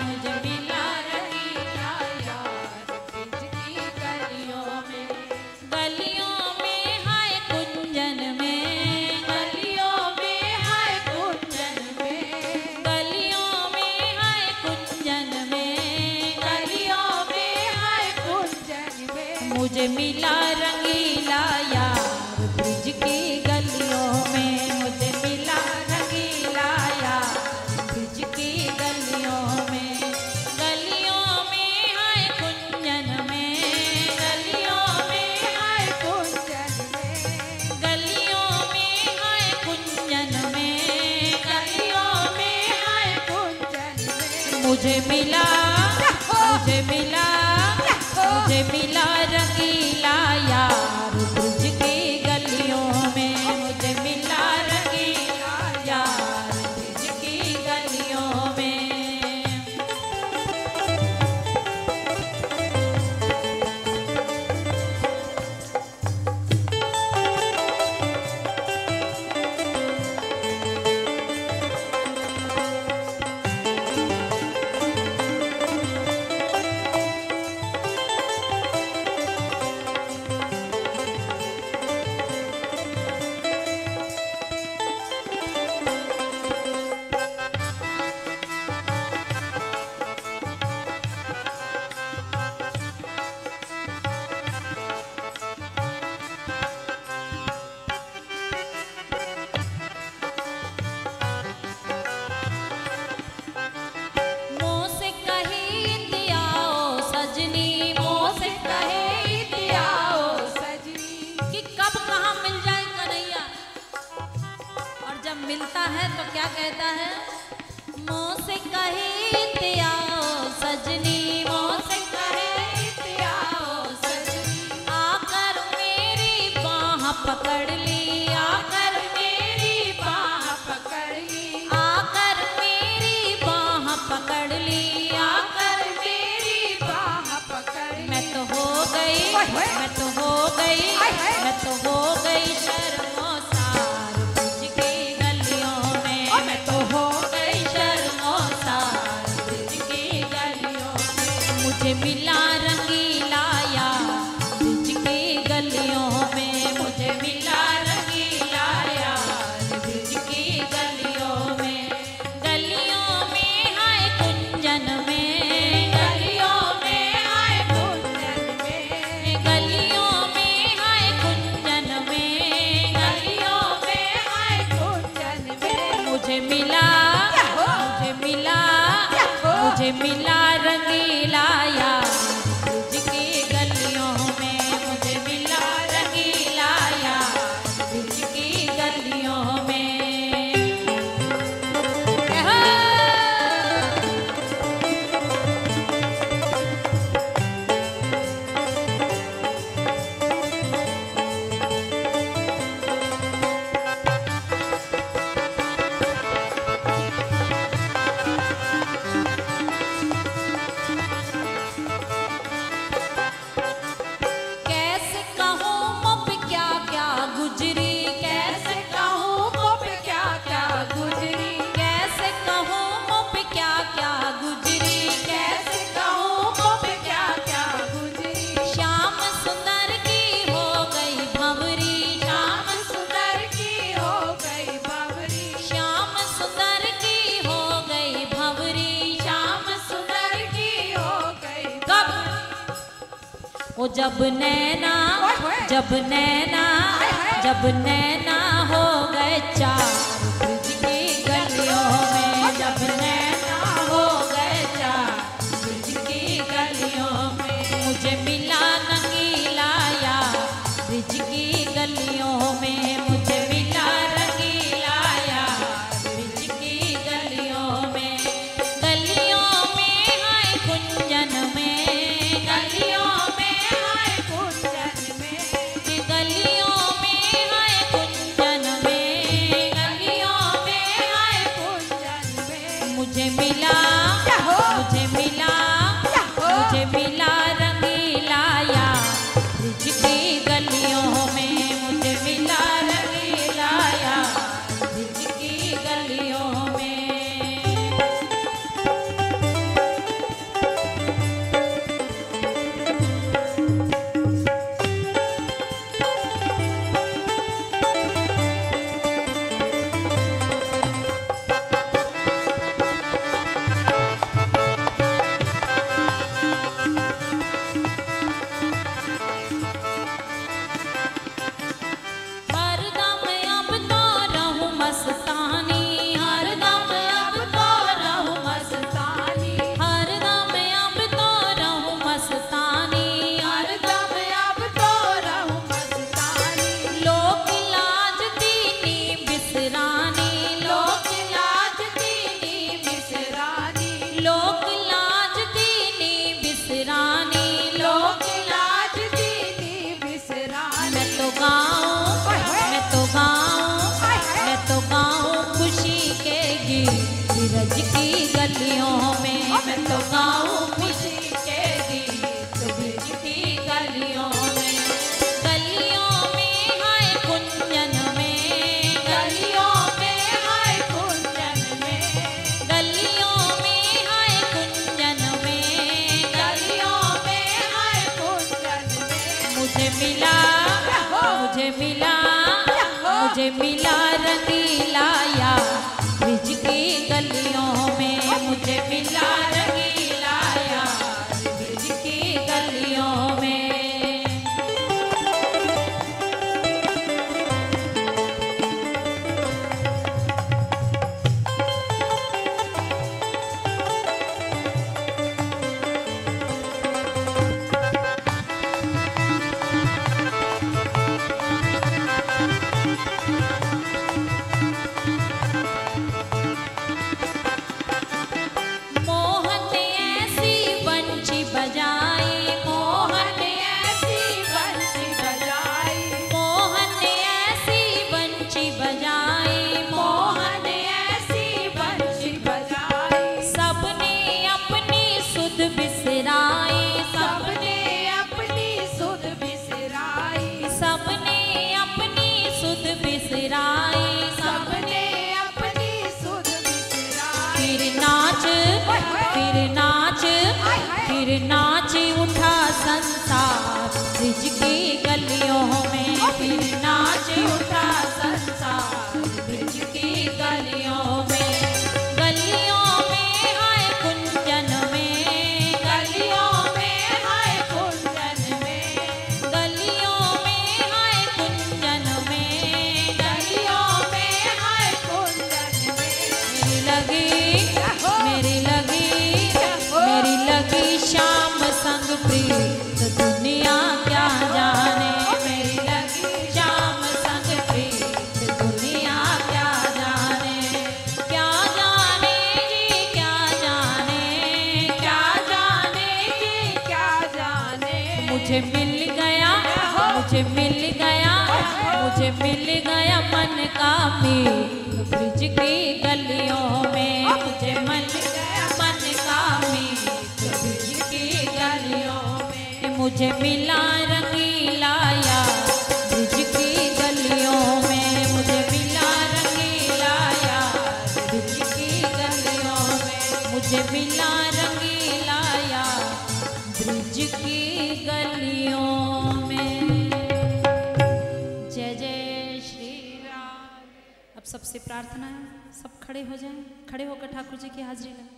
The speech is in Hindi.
मुझे मिला रंगीला यार ब्रिज की गलियों में। गलियों में हाय कुंजन में, गलियों में हाय कुंजन में, गलियों में हाय कुंजन में, गलियों में हाय कुंजन में। मुझे मिला रंगीला यार ब्रिज की गलियों में, मुझे मिला रंगीला यार ब्रिज की गलियों में। गलियों में हाय कुंजन में, गलियों में हाय कुंजन में, गलियों में हाय कुंजन में, गलियों में हाय कुंजन में। मुझे मिला, मुझे मिला, मुझे मिला रंगीला यार ब्रिज की गलियों में, मुझे मिला रंगीला यार ब्रिज की गलियों में। मिलता है तो क्या कहता है, मुँह से कहे आओ सजनी, मुँह से कहे आओ सजनी, आकर मेरी बाह पकड़ ली, आकर मेरी बाह पकड़ ली, आकर मेरी बाह पकड़ ली, आकर मेरी बाह पकड़ ली। मैं तो हो गई, मैं तो हो गई, मैं तो हो गई शर्मोसार ब्रिज की गलियों में, मैं तो हो गई शर्मोसार ब्रिज की गलियों में। मुझे मिला रंगीला यार ब्रिज की गलियों में, मुझे मिला रंगीला यार ब्रिज की गलियों में। गलियों में हाय कुंजन में, गलियों में हाय कुंजन में, गलियों में हाय कुंजन में, गलियों में हाय कुंजन में। मुझे मिला, मुझे मिला, मुझे मिला रंगीला यार ब्रिज की गलियों में, मुझे मिला रंगीला यार ब्रिज की गलियों में। कैसे कहूँ मुँह पे क्या क्या गुजरी, कैसे कहूँ मुँह पे क्या क्या गुजरी, कैसे कहूँ मुँह पे क्या क्या गुजरी, कैसे कहूँ मुँह पे क्या क्या गुजरी। श्याम सुंदर की हो गई भंवरी, श्याम सुंदर की हो गई भंवरी, श्याम सुंदर की हो गई भंवरी, श्याम सुंदर की हो गई। कब ओ जब नैना, जब नैना, जब नैना हो गए चार ब्रिज की गलियों में, जब नैना हो गए चार ब्रिज की गलियों में। मुझे मिला रंगीला यार ब्रिज की गलियों में, मुझे मिला रंगीला यार ब्रिज की गलियों में। गलियों में हाय कुंजन में, गलियों में हाय कुंजन में, गलियों में हाय कुंजन में, गलियों में हाय कुंजन में। मुझे मिला, मुझे मिला, मुझे मिला रंगीला यार ब्रिज की गलियों में, मुझे मिला रंगीला यार ब्रिज की गलियों में। मैं तो गाऊं खुशी के गीत ब्रिज की गलियों में। गलियों में हाय कुंजन में, गलियों में हाय कुंजन में, गलियों में हाय कुंजन में, गलियों में हाय कुंजन में। मुझे मिला रंगीला यार ब्रिज की गलियों में। मुझे मिला रंगीला यार ब्रिज की गलियों में। फिर नाच उठा संसार ब्रिज की गलियों में। फिर नाच उठा संसार ब्रिज की गलियों में। गलियों में हाय कुंजन में, गलियों में हाय कुंजन में, गलियों में हाय कुंजन में, गलियों में हाय कुंजन में। मेरी लगी श्याम संग प्रीत दुनिया क्या जाने। मेरी लगी श्याम संग प्रीत दुनिया क्या जाने। क्या जाने जी क्या जाने, क्या जाने जी क्या जाने। मुझे मिल गया मन का मीत ब्रिज की गलियों में। मुझे मिल गया मन का मीत ब्रिज की गलियों में। मुझे मिला रंगीला यार ब्रिज की गलियों में। मुझे मिला रंगीला यार ब्रिज की गलियों में। मुझे मिला रंगीला यार ब्रिज की गलियों में। जय जय श्री राम। अब सबसे प्रार्थना है, सब खड़े हो जाएं, खड़े होकर ठाकुर जी की हाजिरी लें।